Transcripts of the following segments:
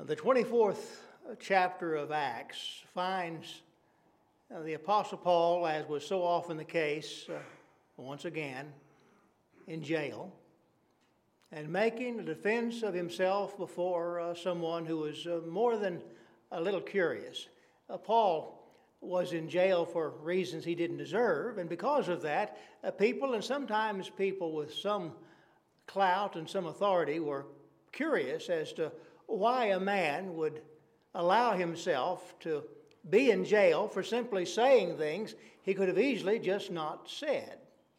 The 24th chapter of Acts finds the Apostle Paul, as was so often the case, once again, in jail, and making a defense of himself before someone who was more than a little curious. Paul was in jail for reasons he didn't deserve, and because of that, people, and sometimes people with some clout and some authority, were curious as to why a man would allow himself to be in jail for simply saying things he could have easily just not said.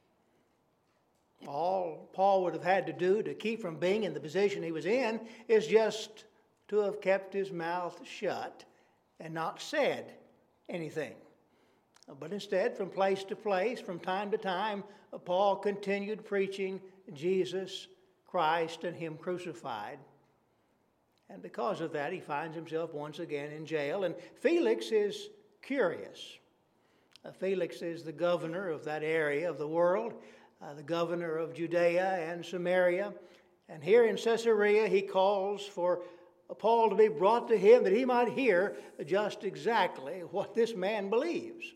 All Paul would have had to do to keep from being in the position he was in is just to have kept his mouth shut and not said anything. But instead, from place to place, from time to time, Paul continued preaching Jesus Christ and Him crucified. And because of that, he finds himself once again in jail. And Felix is curious. Felix is the governor of that area of the world, the governor of Judea and Samaria. And here in Caesarea, he calls for Paul to be brought to him that he might hear just exactly what this man believes.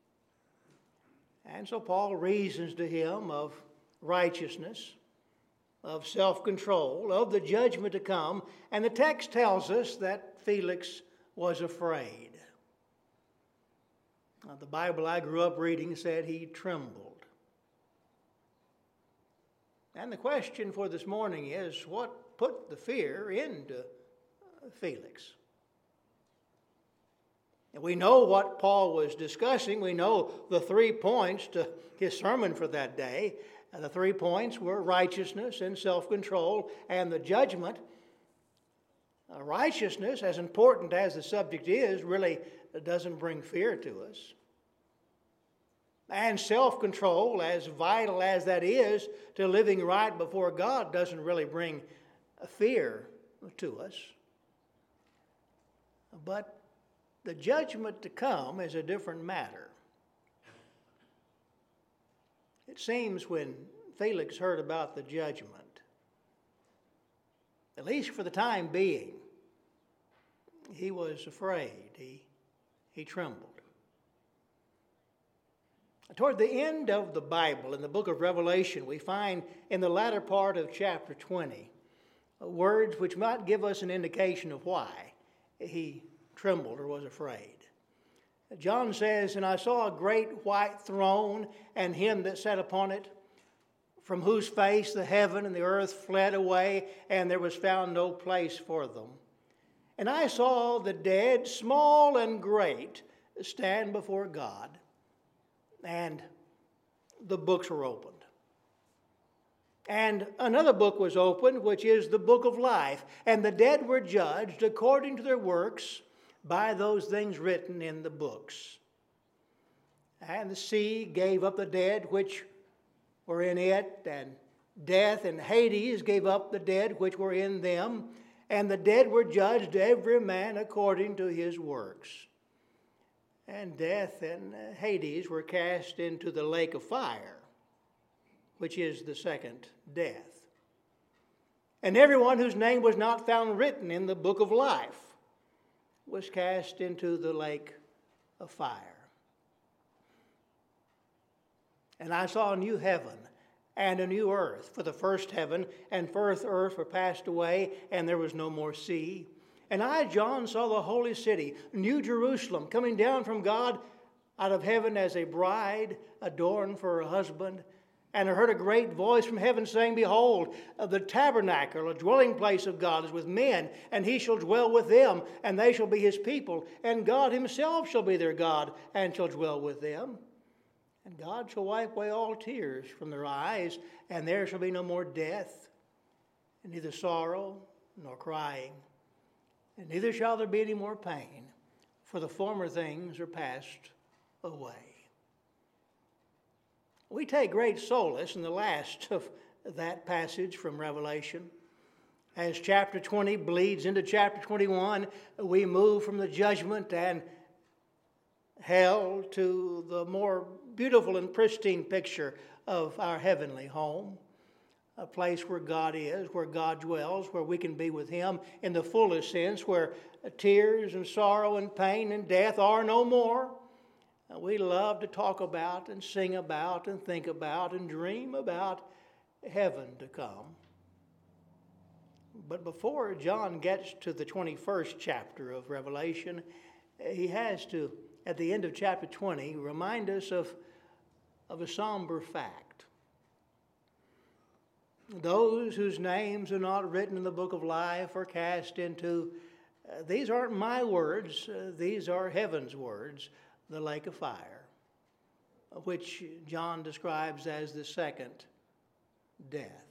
And so Paul reasons to him of righteousness, of self-control, of the judgment to come. And the text tells us that Felix was afraid. The Bible I grew up reading said he trembled. And the question for this morning is, what put the fear into Felix? And we know what Paul was discussing. We know the 3 points to his sermon for that day. The 3 points were righteousness and self-control and the judgment. Righteousness, as important as the subject is, really doesn't bring fear to us. And self-control, as vital as that is to living right before God, doesn't really bring fear to us. But the judgment to come is a different matter. It seems when Felix heard about the judgment, at least for the time being, he was afraid. He trembled. Toward the end of the Bible, in the book of Revelation, we find in the latter part of chapter 20 words which might give us an indication of why he trembled or was afraid. John says, "And I saw a great white throne, and him that sat upon it, from whose face the heaven and the earth fled away, and there was found no place for them. And I saw the dead, small and great, stand before God, and the books were opened. And another book was opened, which is the book of life, and the dead were judged according to their works, by those things written in the books. And the sea gave up the dead which were in it, and death and Hades gave up the dead which were in them, and the dead were judged every man according to his works. And death and Hades were cast into the lake of fire, which is the second death. And everyone whose name was not found written in the book of life was cast into the lake of fire. And I saw a new heaven and a new earth, for the first heaven and first earth were passed away, and there was no more sea. And I, John, saw the holy city, New Jerusalem, coming down from God out of heaven as a bride adorned for her husband. And I heard a great voice from heaven saying, Behold, the tabernacle, a dwelling place of God, is with men, and he shall dwell with them, and they shall be his people. And God himself shall be their God, and shall dwell with them. And God shall wipe away all tears from their eyes, and there shall be no more death, and neither sorrow nor crying, and neither shall there be any more pain, for the former things are passed away." We take great solace in the last of that passage from Revelation. As chapter 20 bleeds into chapter 21, we move from the judgment and hell to the more beautiful and pristine picture of our heavenly home. a place where God is, where God dwells, where we can be with Him in the fullest sense, where tears and sorrow and pain and death are no more. We love to talk about and sing about and think about and dream about heaven to come. But before John gets to the 21st chapter of Revelation, he has to, at the end of chapter 20, remind us of a somber fact. Those whose names are not written in the book of life are cast into, these aren't my words, these are heaven's words, the lake of fire, which John describes as the second death.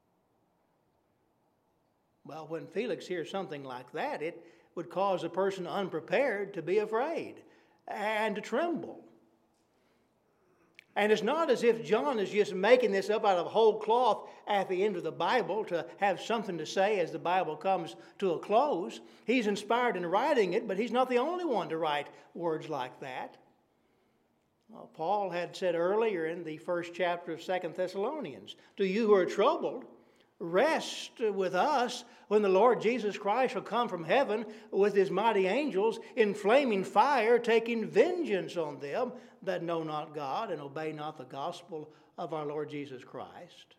Well, when Felix hears something like that, it would cause a person unprepared to be afraid and to tremble. And it's not as if John is just making this up out of whole cloth at the end of the Bible to have something to say as the Bible comes to a close. He's inspired in writing it, but he's not the only one to write words like that. Well, Paul had said earlier in the first chapter of 2 Thessalonians, "To you who are troubled, rest with us when the Lord Jesus Christ shall come from heaven with his mighty angels in flaming fire, taking vengeance on them that know not God and obey not the gospel of our Lord Jesus Christ."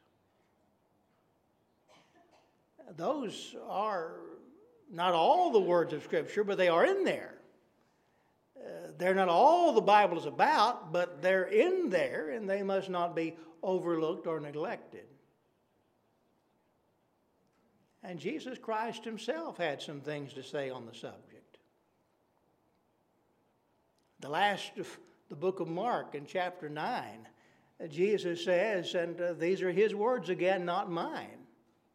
Those are not all the words of Scripture, but they are in there. They're not all the Bible is about, but they're in there, and they must not be overlooked or neglected. And Jesus Christ himself had some things to say on the subject. The last of the book of Mark in chapter 9, Jesus says, and these are his words again, not mine,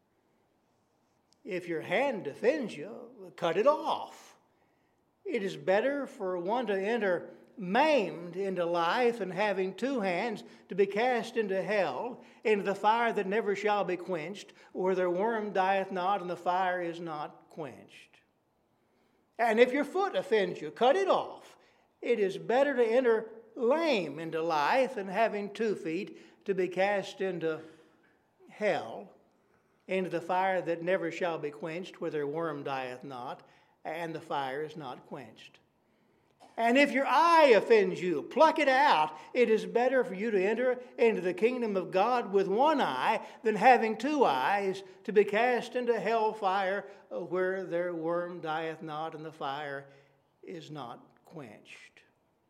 "If your hand offends you, cut it off. It is better for one to enter maimed into life and having two hands to be cast into hell, into the fire that never shall be quenched, where their worm dieth not and the fire is not quenched. And if your foot offends you, cut it off. It is better to enter lame into life and having 2 feet to be cast into hell, into the fire that never shall be quenched, where their worm dieth not and the fire is not quenched. And if your eye offends you, pluck it out. It is better for you to enter into the kingdom of God with one eye than having 2 eyes to be cast into hell fire, where their worm dieth not and the fire is not quenched."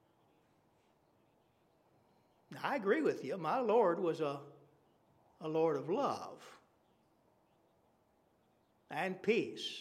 Now, I agree with you. My Lord was a Lord of love and peace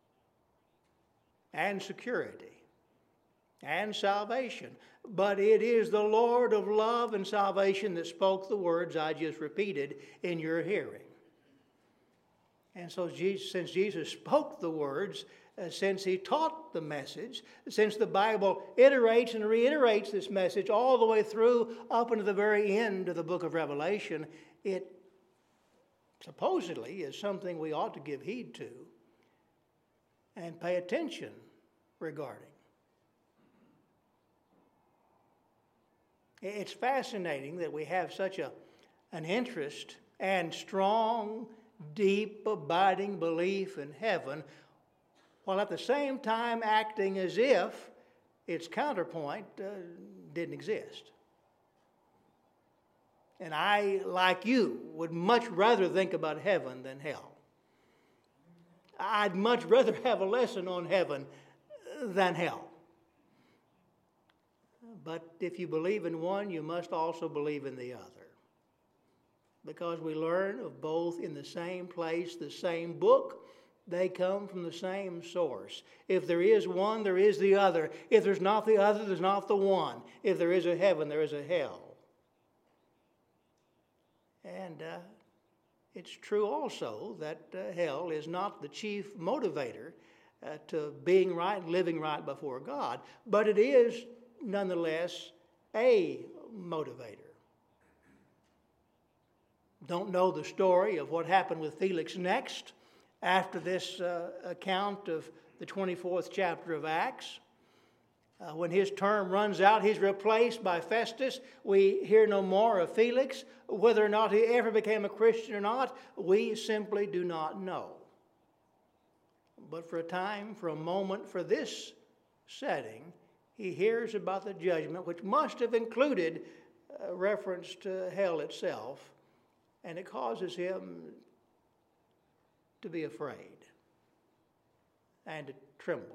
and security and salvation. But it is the Lord of love and salvation that spoke the words I just repeated in your hearing. And so since Jesus spoke the words, since he taught the message, since the Bible iterates and reiterates this message all the way through up into the very end of the book of Revelation, it supposedly is something we ought to give heed to and pay attention regarding. It's fascinating that we have such an interest and strong, deep, abiding belief in heaven, while at the same time acting as if its counterpoint didn't exist. And I, like you, would much rather think about heaven than hell. I'd much rather have a lesson on heaven than hell. But if you believe in one, you must also believe in the other. Because we learn of both in the same place, the same book. They come from the same source. If there is one, there is the other. If there's not the other, there's not the one. If there is a heaven, there is a hell. And it's true also that hell is not the chief motivator to being right and living right before God, but it is nonetheless a motivator. Don't know the story of what happened with Felix next after this account of the 24th chapter of Acts. When his term runs out, he's replaced by Festus. We hear no more of Felix. Whether or not he ever became a Christian or not, we simply do not know. But for a time, for a moment, for this setting, he hears about the judgment, which must have included reference to hell itself, and it causes him to be afraid and to tremble.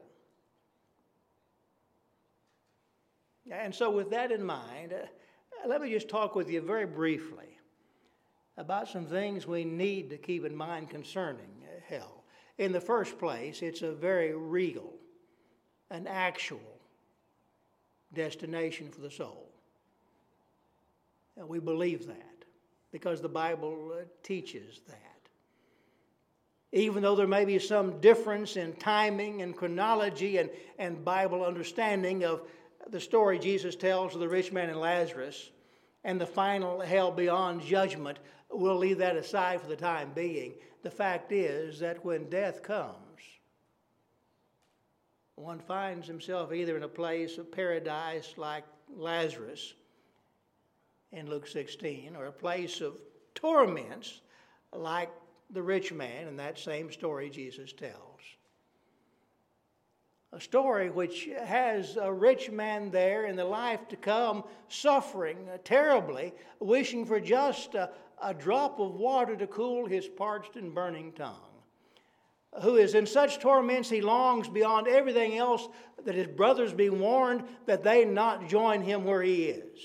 And so with that in mind, let me just talk with you very briefly about some things we need to keep in mind concerning hell. In the first place, it's a very real, an actual destination for the soul. And we believe that because the Bible teaches that. Even though there may be some difference in timing and chronology and Bible understanding of the story Jesus tells of the rich man and Lazarus and the final hell beyond judgment, we'll leave that aside for the time being. The fact is that when death comes, one finds himself either in a place of paradise like Lazarus in Luke 16, or a place of torments like the rich man in that same story Jesus tells. A story which has a rich man there in the life to come, suffering terribly, wishing for just a drop of water to cool his parched and burning tongue, who is in such torments he longs beyond everything else that his brothers be warned that they not join him where he is.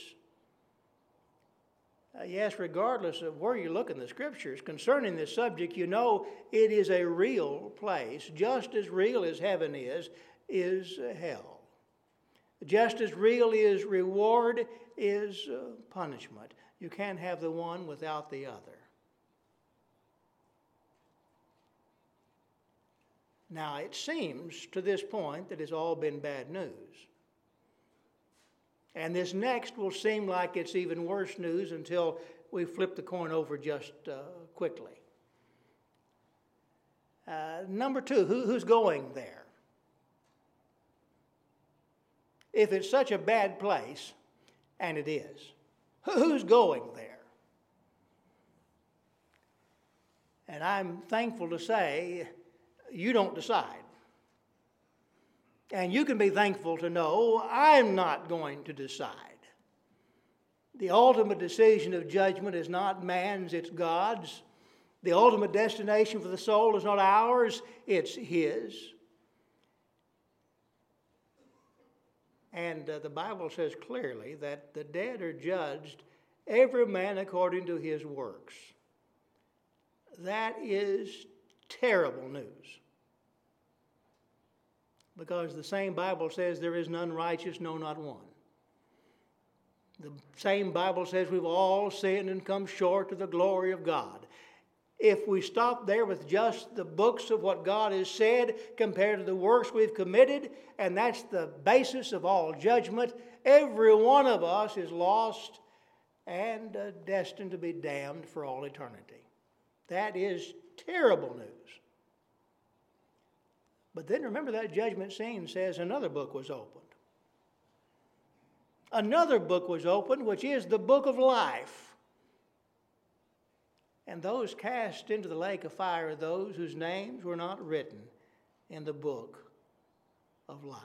Yes, regardless of where you look in the Scriptures concerning this subject, you know it is a real place. Just as real as heaven is hell. Just as real is reward is punishment. You can't have the one without the other. Now, it seems to this point that it's all been bad news. And this next will seem like it's even worse news until we flip the coin over just quickly. Number two, who's going there? If it's such a bad place, and it is, who's going there? And I'm thankful to say you don't decide. And you can be thankful to know I'm not going to decide. The ultimate decision of judgment is not man's, it's God's. The ultimate destination for the soul is not ours, it's His. And the Bible says clearly that the dead are judged, every man according to his works. That is terrible news. Because the same Bible says there is none righteous, no, not one. The same Bible says we've all sinned and come short of the glory of God. If we stop there with just the books of what God has said compared to the works we've committed, and that's the basis of all judgment, every one of us is lost and destined to be damned for all eternity. That is terrible news. But then remember that judgment scene says another book was opened. Another book was opened, which is the book of life. And those cast into the lake of fire are those whose names were not written in the book of life.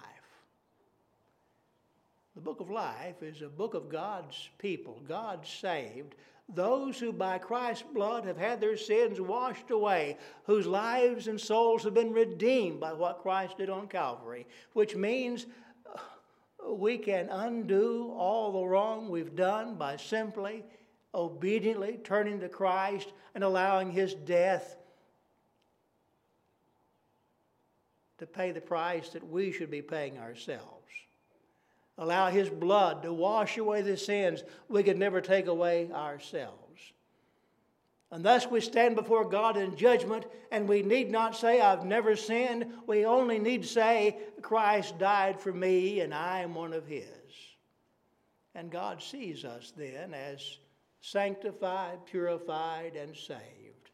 The book of life is a book of God's people, God's saved, those who by Christ's blood have had their sins washed away, whose lives and souls have been redeemed by what Christ did on Calvary, which means we can undo all the wrong we've done by simply obediently turning to Christ and allowing His death to pay the price that we should be paying ourselves. Allow His blood to wash away the sins we could never take away ourselves. And thus we stand before God in judgment, and we need not say, I've never sinned. We only need to say, Christ died for me, and I am one of His. And God sees us then as sanctified, purified, and saved.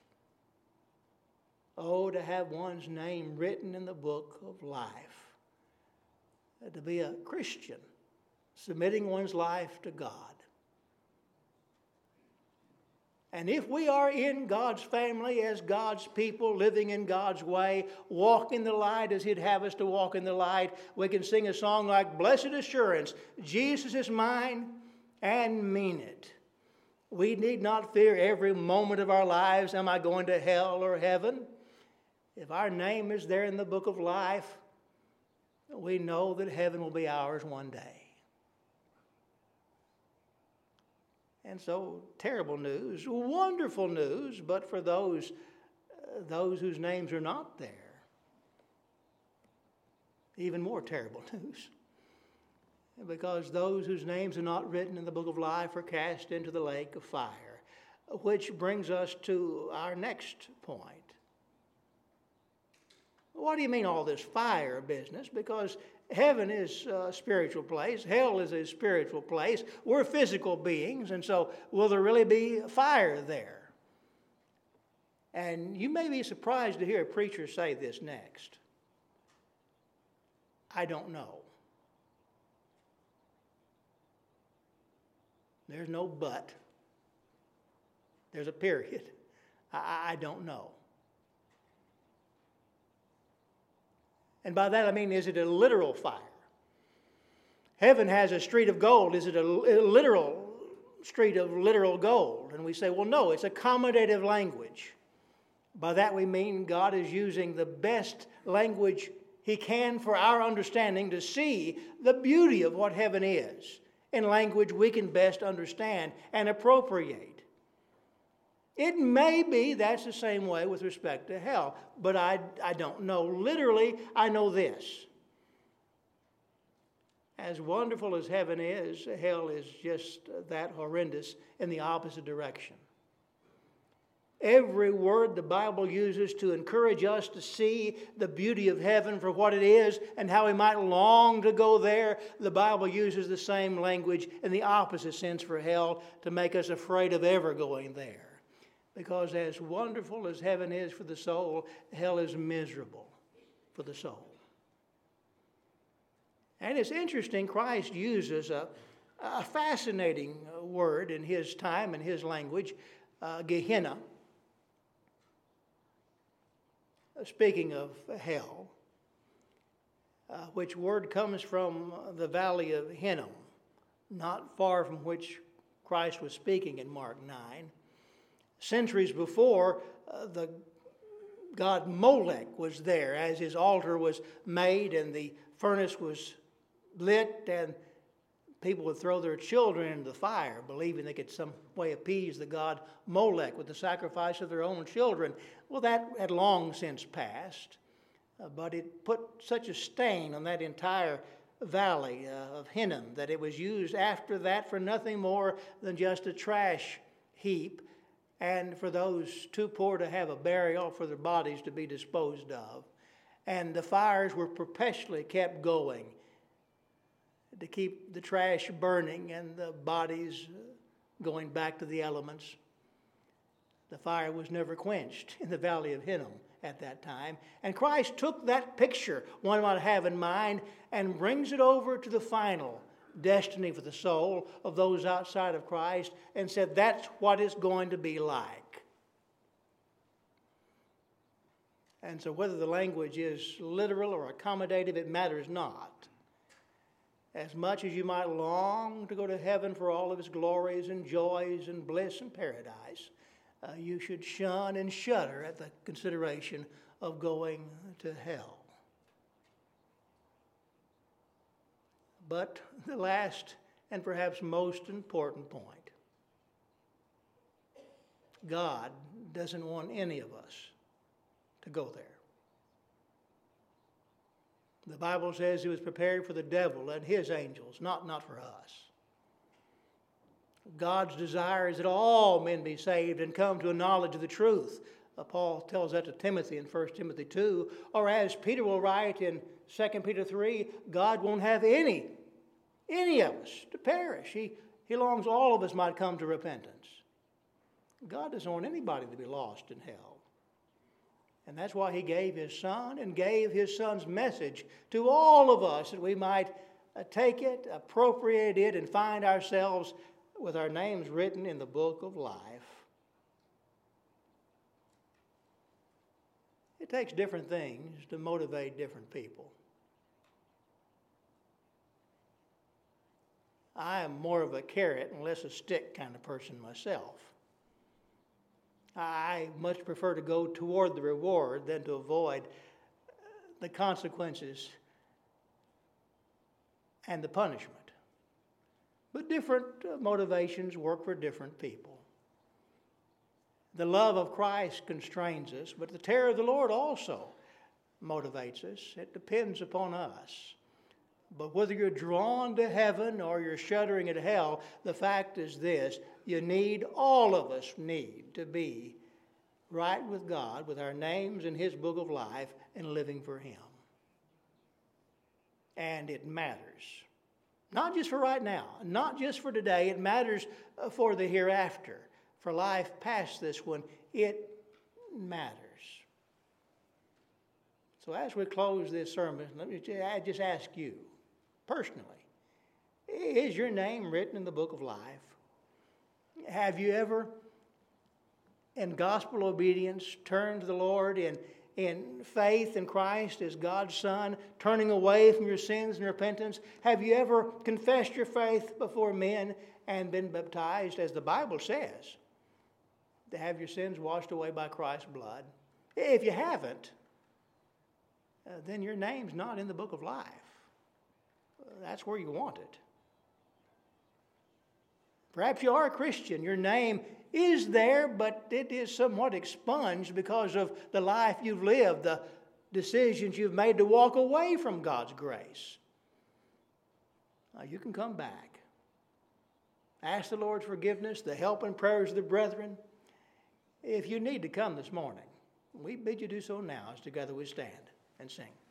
Oh, to have one's name written in the book of life. to be a Christian, submitting one's life to God. And if we are in God's family as God's people, living in God's way, walking the light as He'd have us to walk in the light, we can sing a song like, "Blessed Assurance, Jesus is mine," and mean it. We need not fear every moment of our lives, am I going to hell or heaven? If our name is there in the book of life, we know that heaven will be ours one day. And so, terrible news, wonderful news, but for those whose names are not there, even more terrible news. Because those whose names are not written in the book of life are cast into the lake of fire. Which brings us to our next point. What do you mean all this fire business? Because heaven is a spiritual place. Hell is a spiritual place. We're physical beings, and so will there really be fire there? And you may be surprised to hear a preacher say this next. I don't know. There's no but. There's a period. I don't know. And by that I mean, is it a literal fire? Heaven has a street of gold. Is it a literal street of literal gold? And we say, well, no, it's accommodative language. By that we mean God is using the best language He can for our understanding to see the beauty of what heaven is in language we can best understand and appropriate. It may be that's the same way with respect to hell, but I don't know. Literally, I know this. As wonderful as heaven is, hell is just that horrendous in the opposite direction. Every word the Bible uses to encourage us to see the beauty of heaven for what it is and how we might long to go there, the Bible uses the same language in the opposite sense for hell to make us afraid of ever going there. Because as wonderful as heaven is for the soul, hell is miserable for the soul. And it's interesting, Christ uses a fascinating word in His time and His language, Gehenna. Speaking of hell, which word comes from the valley of Hinnom, not far from which Christ was speaking in Mark 9. Centuries before, the god Molech was there as his altar was made and the furnace was lit, and people would throw their children into the fire, believing they could some way appease the god Molech with the sacrifice of their own children. Well, that had long since passed, but it put such a stain on that entire valley of Hinnom that it was used after that for nothing more than just a trash heap, and for those too poor to have a burial, for their bodies to be disposed of. And the fires were perpetually kept going to keep the trash burning and the bodies going back to the elements. The fire was never quenched in the valley of Hinnom at that time. And Christ took that picture one might have in mind and brings it over to the final destiny for the soul of those outside of Christ and said that's what it's going to be like. And so whether the language is literal or accommodative, it matters not. As much as you might long to go to heaven for all of its glories and joys and bliss and paradise, you should shun and shudder at the consideration of going to hell. But the last and perhaps most important point, God doesn't want any of us to go there. The Bible says it was prepared for the devil and his angels, not for us. God's desire is that all men be saved and come to a knowledge of the truth. Paul tells that to Timothy in 1 Timothy 2. Or as Peter will write in 2 Peter 3, God won't have any of us to perish. He longs all of us might come to repentance. God doesn't want anybody to be lost in hell. And that's why He gave His Son and gave His Son's message to all of us, that we might take it, appropriate it, and find ourselves with our names written in the book of life. It takes different things to motivate different people. I am more of a carrot and less a stick kind of person myself. I much prefer to go toward the reward than to avoid the consequences and the punishment. But different motivations work for different people. The love of Christ constrains us, but the terror of the Lord also motivates us. It depends upon us. But whether you're drawn to heaven or you're shuddering at hell, the fact is this: all of us need to be right with God, with our names in His book of life, and living for Him. And it matters. Not just for right now, not just for today, it matters for the hereafter. For life past this one, it matters. So as we close this sermon, let me just ask you, personally, is your name written in the book of life? Have you ever, in gospel obedience, turned to the Lord in faith in Christ as God's Son, turning away from your sins and repentance? Have you ever confessed your faith before men and been baptized, as the Bible says, to have your sins washed away by Christ's blood? If you haven't, then your name's not in the book of life. That's where you want it. Perhaps you are a Christian. Your name is there, but it is somewhat expunged because of the life you've lived, the decisions you've made to walk away from God's grace. Now, you can come back. Ask the Lord's forgiveness, the help and prayers of the brethren. If you need to come this morning, we bid you do so now as together we stand and sing.